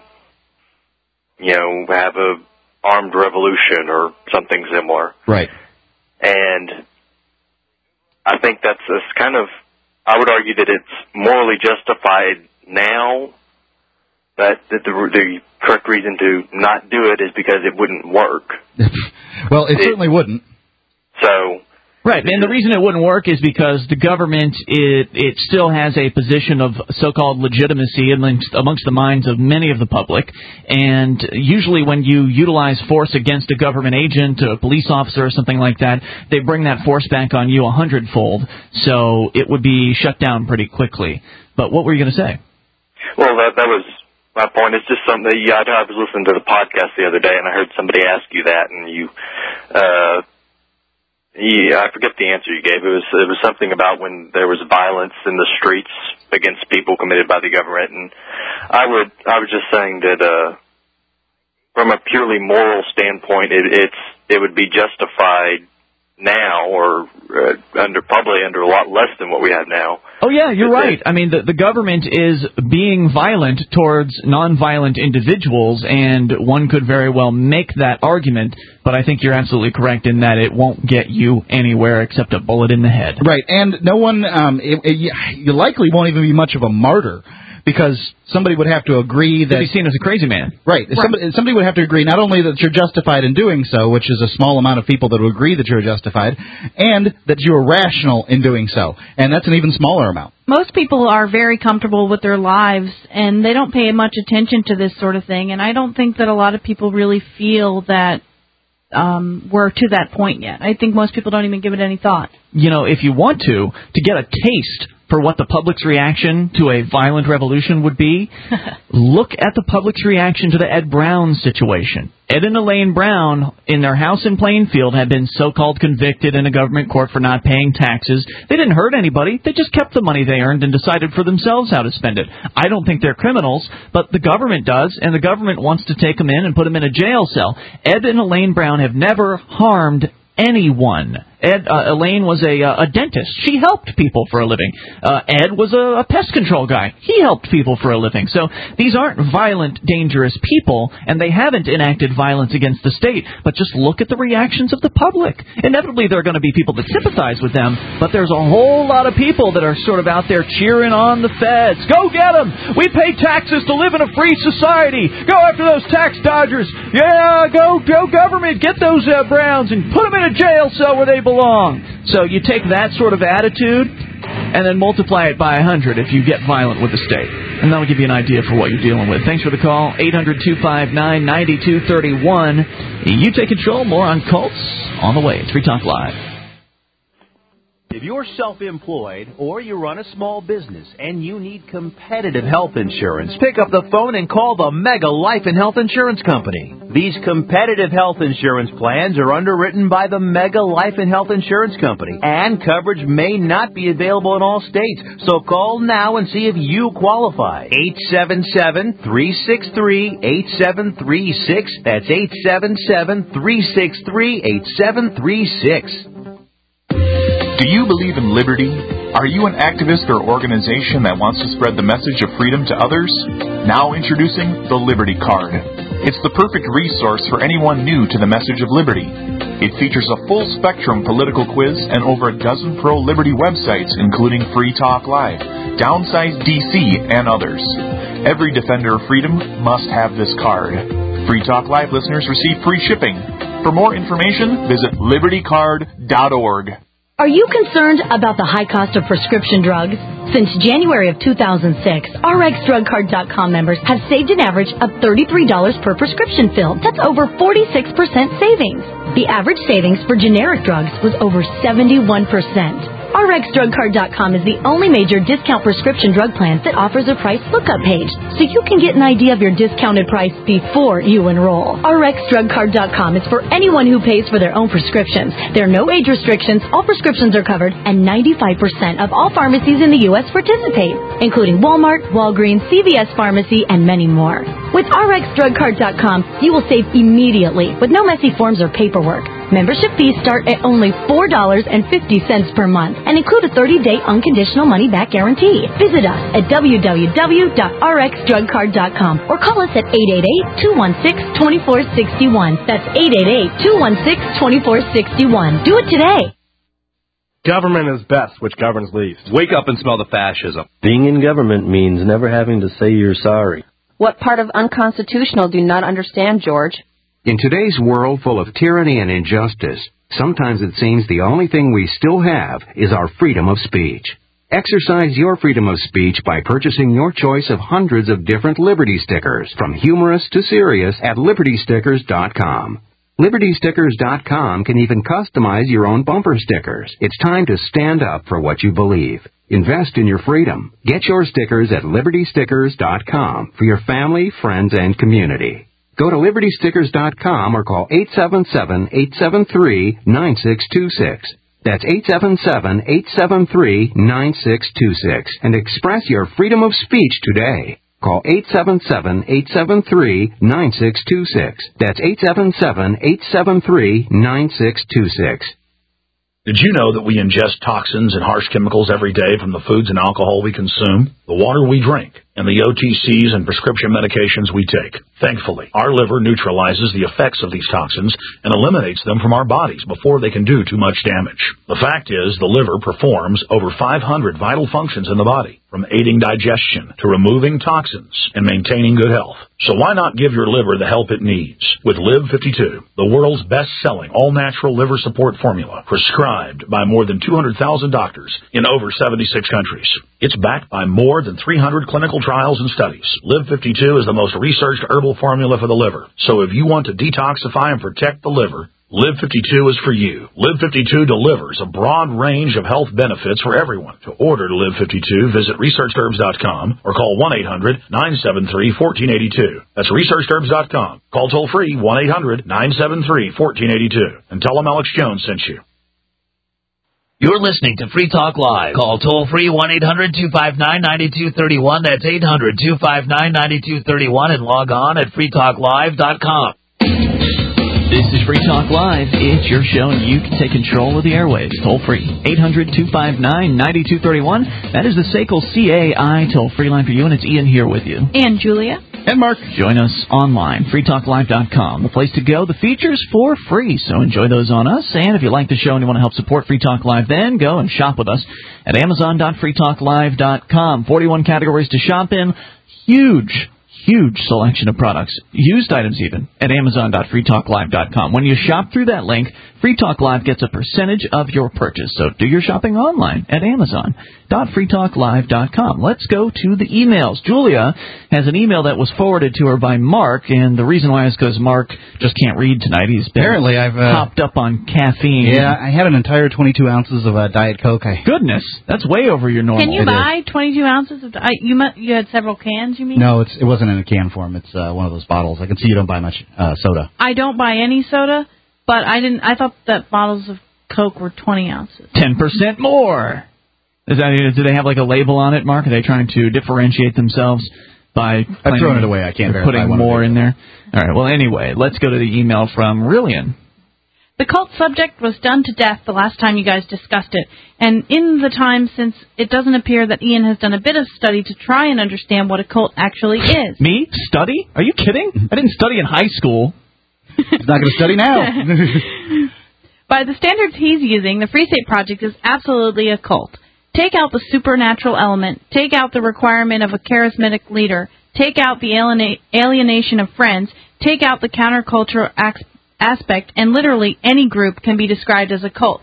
have a armed revolution or something similar? Right. And I think that's kind of, I would argue that it's morally justified now, that the correct reason to not do it is because it wouldn't work. Well, it certainly wouldn't. So, Right, and the reason it wouldn't work is because the government, it still has a position of so-called legitimacy amongst the minds of many of the public, and usually when you utilize force against a government agent, a police officer or something like that, they bring that force back on you 100-fold, so it would be shut down pretty quickly. But what were you going to say? Well, that was my point. It's just something that I was listening to the podcast the other day, and I heard somebody ask you that, and I forget the answer you gave. It was something about when there was violence in the streets against people committed by the government, and I was just saying that from a purely moral standpoint, it would be justified now, or probably under a lot less than what we have now. Oh yeah, you're right. I mean, the government is being violent towards nonviolent individuals, and one could very well make that argument, but I think you're absolutely correct in that it won't get you anywhere except a bullet in the head. Right, and no one, you likely won't even be much of a martyr, because somebody would have to agree that... To be seen as a crazy man. Right. Somebody would have to agree not only that you're justified in doing so, which is a small amount of people that would agree that you're justified, and that you're rational in doing so. And that's an even smaller amount. Most people are very comfortable with their lives, and they don't pay much attention to this sort of thing. And I don't think that a lot of people really feel that we're to that point yet. I think most people don't even give it any thought. You know, if you want to get a taste for what the public's reaction to a violent revolution would be, look at the public's reaction to the Ed Brown situation. Ed and Elaine Brown, in their house in Plainfield, had been so-called convicted in a government court for not paying taxes. They didn't hurt anybody. They just kept the money they earned and decided for themselves how to spend it. I don't think they're criminals, but the government does, and the government wants to take them in and put them in a jail cell. Ed and Elaine Brown have never harmed anyone. Elaine was a dentist. She helped people for a living. Ed was a pest control guy. He helped people for a living. So these aren't violent, dangerous people, and they haven't enacted violence against the state. But just look at the reactions of the public. Inevitably, there are going to be people that sympathize with them, but there's a whole lot of people that are sort of out there cheering on the feds. Go get them! We pay taxes to live in a free society. Go after those tax dodgers. Yeah, go government. Get those Browns and put them in a jail cell where they belong. So you take that sort of attitude and then multiply it by 100 if you get violent with the state. And that'll give you an idea for what you're dealing with. Thanks for the call. 800-259-9231. You take control. More on cults on the way. It's Free Talk Live. If you're self-employed or you run a small business and you need competitive health insurance, pick up the phone and call the Mega Life and Health Insurance Company. These competitive health insurance plans are underwritten by the Mega Life and Health Insurance Company, and coverage may not be available in all states. So call now and see if you qualify. 877-363-8736. That's 877-363-8736. Do you believe in liberty? Are you an activist or organization that wants to spread the message of freedom to others? Now introducing the Liberty Card. It's the perfect resource for anyone new to the message of liberty. It features a full-spectrum political quiz and over a dozen pro-liberty websites, including Free Talk Live, Downsize DC, and others. Every defender of freedom must have this card. Free Talk Live listeners receive free shipping. For more information, visit libertycard.org. Are you concerned about the high cost of prescription drugs? Since January of 2006, RxDrugCard.com members have saved an average of $33 per prescription fill. That's over 46% savings. The average savings for generic drugs was over 71%. RxDrugCard.com is the only major discount prescription drug plan that offers a price lookup page, so you can get an idea of your discounted price before you enroll. RxDrugCard.com is for anyone who pays for their own prescriptions. There are no age restrictions, all prescriptions are covered, and 95% of all pharmacies in the U.S. participate, including Walmart, Walgreens, CVS Pharmacy, and many more. With RxDrugCard.com, you will save immediately with no messy forms or paperwork. Membership fees start at only $4.50 per month and include a 30-day unconditional money-back guarantee. Visit us at www.rxdrugcard.com or call us at 888-216-2461. That's 888-216-2461. Do it today. Government is best, which governs least. Wake up and smell the fascism. Being in government means never having to say you're sorry. What part of unconstitutional do you not understand, George? In today's world full of tyranny and injustice, Sometimes it seems the only thing we still have is our freedom of speech. Exercise your freedom of speech by purchasing your choice of hundreds of different Liberty stickers, from humorous to serious, at LibertyStickers.com. LibertyStickers.com can even customize your own bumper stickers. It's time to stand up for what you believe. Invest in your freedom. Get your stickers at LibertyStickers.com for your family, friends, and community. Go to LibertyStickers.com or call 877-873-9626. That's 877-873-9626 and express your freedom of speech today. Call 877-873-9626. That's 877-873-9626. Did you know that we ingest toxins and harsh chemicals every day from the foods and alcohol we consume, the water we drink, and the OTCs and prescription medications we take? Thankfully, our liver neutralizes the effects of these toxins and eliminates them from our bodies before they can do too much damage. The fact is, the liver performs over 500 vital functions in the body, from aiding digestion to removing toxins and maintaining good health. So why not give your liver the help it needs with Live 52, the world's best-selling all-natural liver support formula, prescribed by more than 200,000 doctors in over 76 countries. It's backed by more than 300 clinical trials and studies. Live 52 is the most researched herbal formula for the liver. So if you want to detoxify and protect the liver, Live 52 is for you. Live 52 delivers a broad range of health benefits for everyone. To order Live 52, visit ResearchHerbs.com or call 1-800-973-1482. That's ResearchHerbs.com. Call toll-free 1-800-973-1482 and tell them Alex Jones sent you. You're listening to Free Talk Live. Call toll-free 1-800-259-9231. That's 800-259-9231 and log on at freetalklive.com. This is Free Talk Live. It's your show, and you can take control of the airwaves. Toll-free, 800-259-9231. That is the SACL CAI toll-free line for you, and it's Ian here with you. And Julia. And Mark. Join us online, freetalklive.com, the place to go. The features for free, so enjoy those on us. And if you like the show and you want to help support Free Talk Live, then go and shop with us at amazon.freetalklive.com. 41 categories to shop in. Huge selection of products, used items even, at amazon.freetalklive.com. When you shop through that link, Free Talk Live gets a percentage of your purchase. So do your shopping online at amazon.freetalklive.com. Let's go to the emails. Julia has an email that was forwarded to her by Mark, and the reason why is because Mark just can't read tonight. He's been apparently I've hopped up on caffeine. Yeah, I had an entire 22 ounces of Diet Coke. Goodness, that's way over your normal. Can you buy 22 ounces of you had several cans, you mean? No, it wasn't in a can form. It's one of those bottles. I can see you don't buy much soda. I don't buy any soda, but I thought that bottles of Coke were 20 ounces. 10% more. Do they have like a label on it, Mark? Are they trying to differentiate themselves by I've thrown it away. I can't verify putting more in there? All right. Well, anyway, let's go to the email from Rillian. The cult subject was done to death the last time you guys discussed it, and in the time since, it doesn't appear that Ian has done a bit of study to try and understand what a cult actually is. Me? Study? Are you kidding? I didn't study in high school. He's not going to study now. By the standards he's using, the Free State Project is absolutely a cult. Take out the supernatural element, take out the requirement of a charismatic leader, take out the alienation of friends, take out the countercultural aspect, and literally any group can be described as a cult.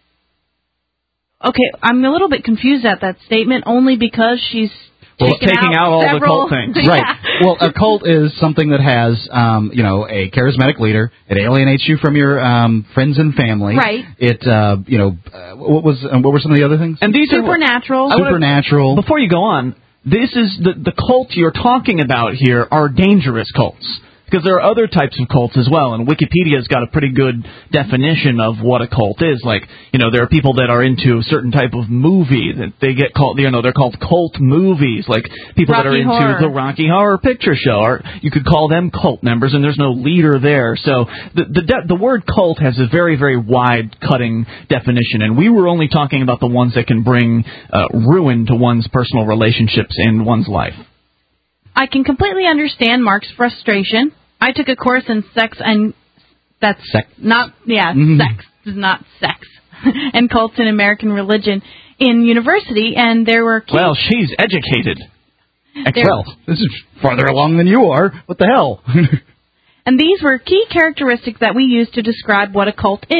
Okay, I'm a little bit confused at that statement, only because she's taking out all the cult things. Right. Well, a cult is something that has, a charismatic leader. It alienates you from your friends and family. Right. It, what were some of the other things? And these supernatural. Supernatural. Before you go on, this is the cult you're talking about here are dangerous cults. Because there are other types of cults as well, and Wikipedia's got a pretty good definition of what a cult is. Like, there are people that are into a certain type of movie that they get called, they're called cult movies. Like people that are into the Rocky Horror Picture Show, or you could call them cult members, and there's no leader there. So the word cult has a very, very wide-cutting definition, and we were only talking about the ones that can bring ruin to one's personal relationships in one's life. I can completely understand Mark's frustration. I took a course in sex and that's sex. Sex is not sex. And cults in American religion in university, and there were Well, she's educated. Well, this is farther along than you are. What the hell? And these were key characteristics that we use to describe what a cult is.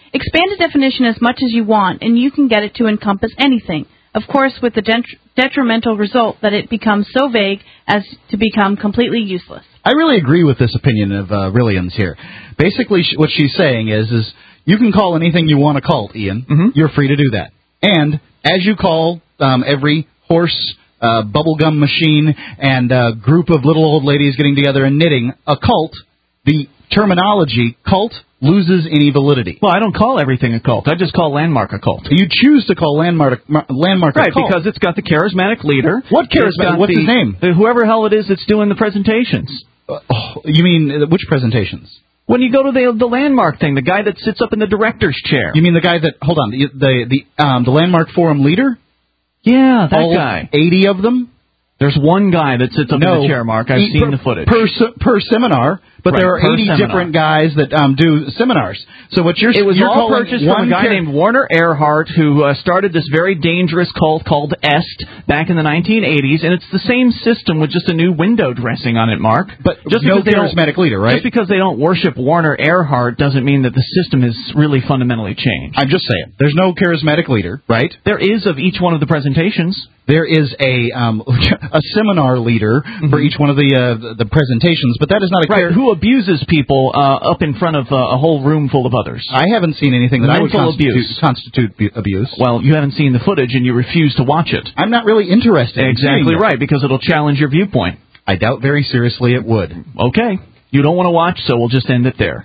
Expand a definition as much as you want, and you can get it to encompass anything. Of course, with the detrimental result that it becomes so vague as to become completely useless. I really agree with this opinion of Rillian's here. Basically, what she's saying is you can call anything you want a cult, Ian. Mm-hmm. You're free to do that. And as you call every horse, bubblegum machine, and group of little old ladies getting together and knitting a cult, the terminology cult loses any validity. Well, I don't call everything a cult. I just call Landmark a cult. You choose to call Landmark a cult. Right, because it's got the charismatic leader. What charismatic? What's his name? Whoever hell it is that's doing the presentations. You mean which presentations? When you go to the Landmark thing, the guy that sits up in the director's chair. You mean the guy that? Hold on, the Landmark Forum leader? Yeah, that all guy. 80 of them. There's one guy that sits up in the chair, Mark. I've seen the footage. Per seminar, but there are 80 different guys that do seminars. So what you're all calling purchased from a guy named Warner Earhart who started this very dangerous cult called EST back in the 1980s, and it's the same system with just a new window dressing on it, Mark. But just no charismatic leader, right? Just because they don't worship Warner Earhart doesn't mean that the system is really fundamentally changed. I'm just saying. There's no charismatic leader, right? There is of each one of the presentations. There is a seminar leader for each one of the presentations, but that is not a who abuses people up in front of a whole room full of others. I haven't seen anything that I would constitute abuse. Well, you haven't seen the footage and you refuse to watch it. I'm not really interested. Exactly right, because it'll challenge your viewpoint. I doubt very seriously it would. Okay, you don't want to watch, so we'll just end it there.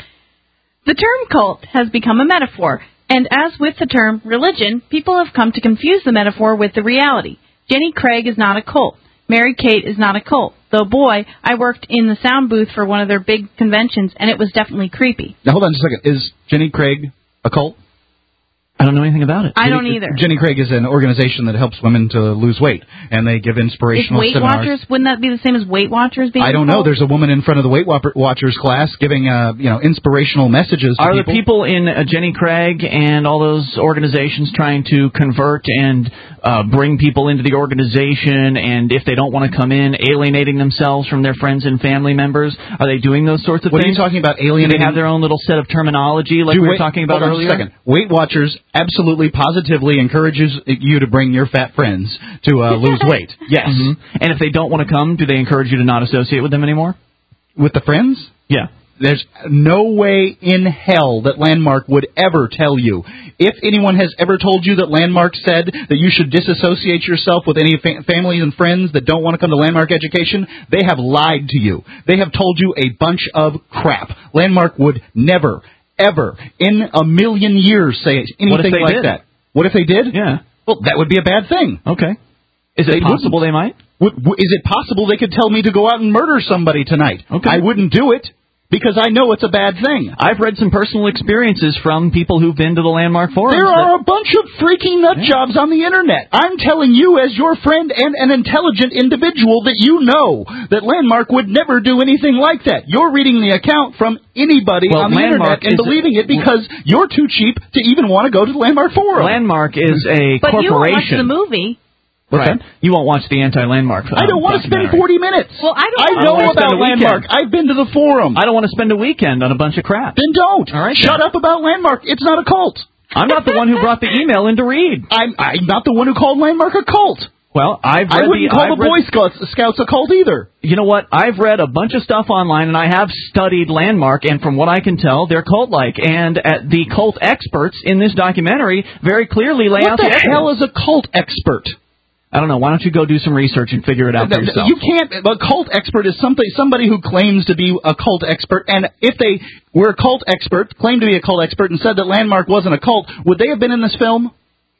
The term cult has become a metaphor. And as with the term religion, people have come to confuse the metaphor with the reality. Jenny Craig is not a cult. Mary Kate is not a cult. Though, boy, I worked in the sound booth for one of their big conventions, and it was definitely creepy. Now, hold on just a second. Is Jenny Craig a cult? I don't know anything about it. I don't either. Jenny Craig is an organization that helps women to lose weight, and they give inspirational Weight seminars. Watchers, wouldn't that be the same as Weight Watchers being I don't know. There's a woman in front of the Weight Watchers class giving inspirational messages to people. people. Are the people in Jenny Craig and all those organizations trying to convert and bring people into the organization, and if they don't want to come in, alienating themselves from their friends and family members? Are they doing those sorts of things? What are you talking about, alienating? Do they have their own little set of terminology like we were talking about earlier? Hold on a second. Weight Watchers absolutely, positively encourages you to bring your fat friends to lose weight. Yes. Mm-hmm. And if they don't want to come, do they encourage you to not associate with them anymore? With the friends? Yeah. There's no way in hell that Landmark would ever tell you. If anyone has ever told you that Landmark said that you should disassociate yourself with any family and friends that don't want to come to Landmark Education, they have lied to you. They have told you a bunch of crap. Landmark would never, ever, in a million years say anything like that. What if they did? Yeah. Well, that would be a bad thing. Okay. Is it possible they might? Is it possible they could tell me to go out and murder somebody tonight? Okay. I wouldn't do it because I know it's a bad thing. I've read some personal experiences from people who've been to the Landmark forums. There are a bunch of freaking nut jobs on the Internet. I'm telling you as your friend and an intelligent individual that you know that Landmark would never do anything like that. You're reading the account from anybody on the Internet and believing it because you're too cheap to even want to go to the Landmark forum. Landmark is a corporation. But you won't watch the movie. Right. You won't watch the anti-Landmark I don't want to spend 40 minutes. Well, I know about Landmark. I've been to the forum. I don't want to spend a weekend on a bunch of crap. Then don't. All right. Shut up about Landmark. It's not a cult. I'm not the one who brought the email in to read. I'm not the one who called Landmark a cult. Well, I wouldn't call the Boy Scouts a cult either. You know what? I've read a bunch of stuff online, and I have studied Landmark, and from what I can tell, they're cult-like. And the cult experts in this documentary very clearly lay out the evidence. What the hell is a cult expert? I don't know. Why don't you go do some research and figure it out for yourself? You can't. A cult expert is somebody who claims to be a cult expert. And if they were a cult expert, claimed to be a cult expert, and said that Landmark wasn't a cult, would they have been in this film?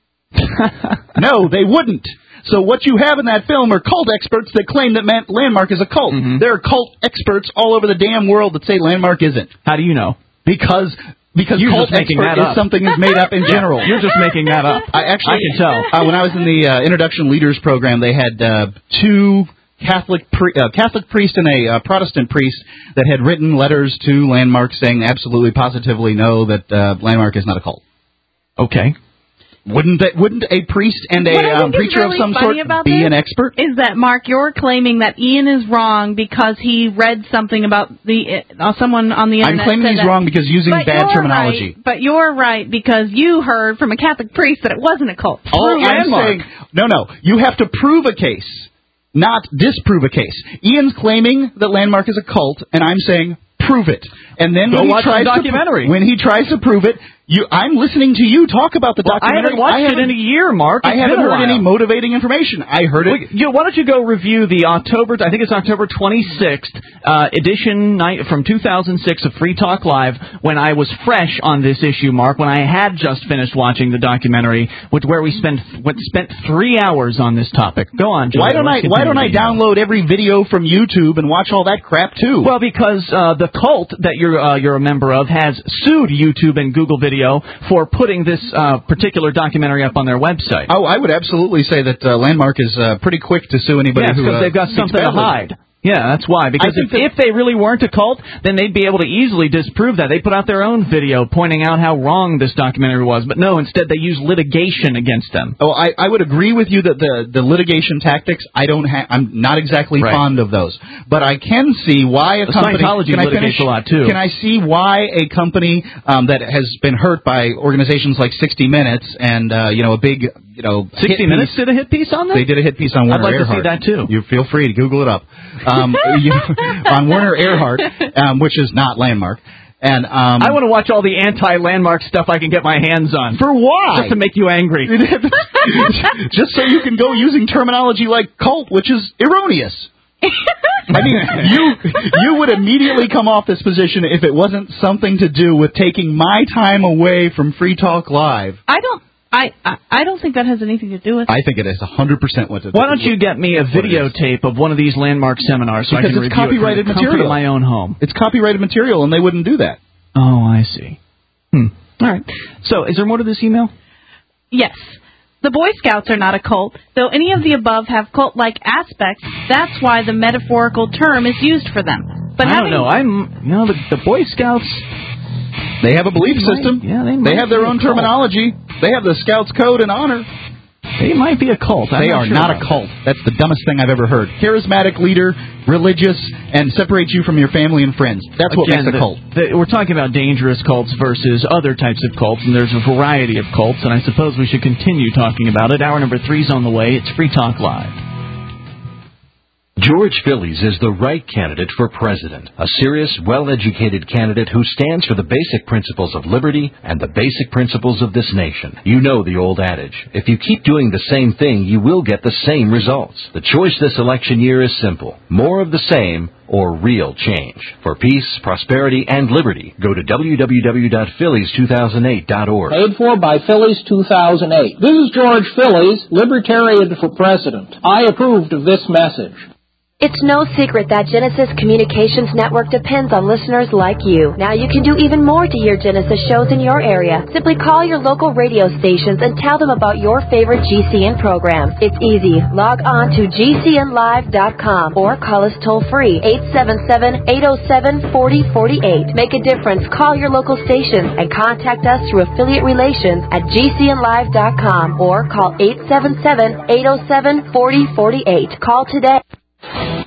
No, they wouldn't. So what you have in that film are cult experts that claim that Landmark is a cult. Mm-hmm. There are cult experts all over the damn world that say Landmark isn't. How do you know? Because cult expert is something that's made up in general. You're just making that up. I can tell. When I was in the Introduction Leaders program, they had two Catholic priest and a Protestant priest that had written letters to Landmark saying absolutely positively no, that Landmark is not a cult. Okay. Wouldn't a priest and a preacher of some sort be an expert? Is that, Mark, you're claiming that Ian is wrong because he read something about someone on the internet. I'm claiming he's wrong because using bad terminology. Right, but you're right because you heard from a Catholic priest that it wasn't a cult. I'm saying, no, you have to prove a case, not disprove a case. Ian's claiming that Landmark is a cult, and I'm saying prove it. And then when he tries to prove it, I'm listening to you talk about the documentary. I haven't watched it in a year, Mark. I haven't heard any motivating information. I heard it. Why don't you go review the October 26th edition from 2006 of Free Talk Live, when I was fresh on this issue, Mark, when I had just finished watching the documentary, where we spent 3 hours on this topic. Go on, Joe. Why don't I download every video from YouTube and watch all that crap too? Well, because the cult that you're a member of has sued YouTube and Google Video for putting this particular documentary up on their website. Oh, I would absolutely say that Landmark is pretty quick to sue anybody who because they've got something to hide. Yeah, that's why. Because if they really weren't a cult, then they'd be able to easily disprove that. They put out their own video pointing out how wrong this documentary was. But no, instead they use litigation against them. Oh, I would agree with you that the litigation tactics, I'm not exactly fond of those. But I can see why a company... Scientology litigates a lot, too. Can I see why a company that has been hurt by organizations like 60 Minutes and, a big... 60 Minutes did a hit piece on that? They did a hit piece on Werner Erhard. I'd like to see that, too. You feel free to Google it up. On Werner Erhard, which is not Landmark. And I want to watch all the anti-Landmark stuff I can get my hands on. For why? Just to make you angry. Just so you can go using terminology like cult, which is erroneous. I mean, you would immediately come off this position if it wasn't something to do with taking my time away from Free Talk Live. I don't think that has anything to do with it. I think it is 100% what to do. Why don't you get me a videotape of one of these Landmark seminars so I can review it copyrighted from the comfort of my own home? It's copyrighted material, and they wouldn't do that. Oh, I see. All right. So, is there more to this email? Yes. The Boy Scouts are not a cult, though any of the above have cult-like aspects. That's why the metaphorical term is used for them. But I don't know. The Boy Scouts... They have a belief system. Yeah, they have their own terminology. They have the Scouts Code and honor. They might be a cult. They are not a cult. That's the dumbest thing I've ever heard. Charismatic leader, religious, and separates you from your family and friends. That's what makes a cult. We're talking about dangerous cults versus other types of cults, and there's a variety of cults, and I suppose we should continue talking about it. Hour number 3's on the way. It's Free Talk Live. George Phillies is the right candidate for president, a serious, well-educated candidate who stands for the basic principles of liberty and the basic principles of this nation. You know the old adage, if you keep doing the same thing, you will get the same results. The choice this election year is simple: more of the same or real change. For peace, prosperity, and liberty, go to www.phillies2008.org. Paid for by Phillies 2008. This is George Phillies, Libertarian for President. I approved of this message. It's no secret that Genesis Communications Network depends on listeners like you. Now you can do even more to hear Genesis shows in your area. Simply call your local radio stations and tell them about your favorite GCN programs. It's easy. Log on to GCNlive.com or call us toll-free, 877-807-4048. Make a difference. Call your local stations and contact us through affiliate relations at GCNlive.com or call 877-807-4048. Call today.